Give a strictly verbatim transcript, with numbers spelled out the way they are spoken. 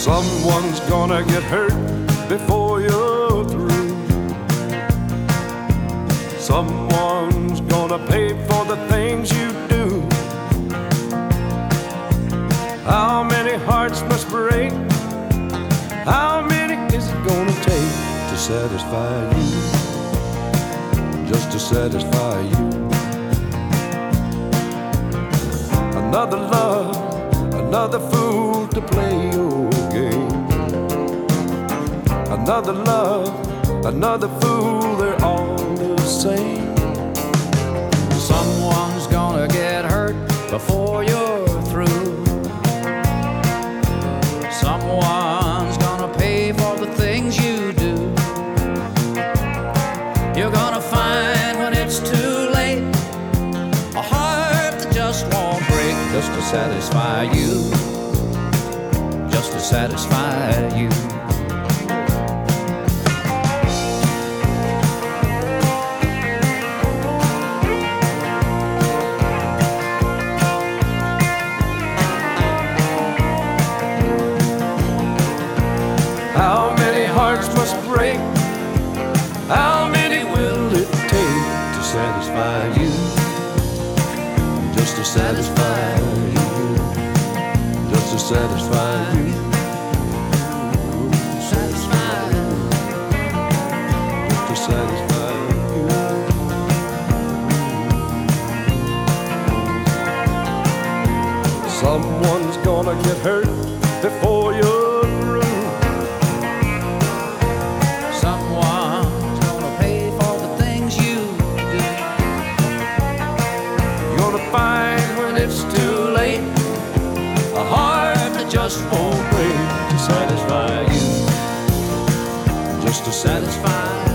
Someone's gonna get hurt before you're through. Someone's gonna pay for the things you do. How many hearts must break? How many is it gonna take to satisfy you? Just to satisfy you. Another love, another fool to play your game. Another love, another fool, they're all the same. Someone's gonna get hurt before you're through. Someone's gonna pay for the things you do. You're gonna find when it's too late a heart that just won't break, just to satisfy you, just to satisfy you. How many hearts must break? How many will it take to satisfy you? Just to satisfy you. Just to satisfy you. Satisfy you. Just to satisfy you. Someone's gonna get hurt before you're through. Someone's gonna pay for the things you do. You're gonna find when it's too late a heart that just won't break to satisfy you. Just to satisfy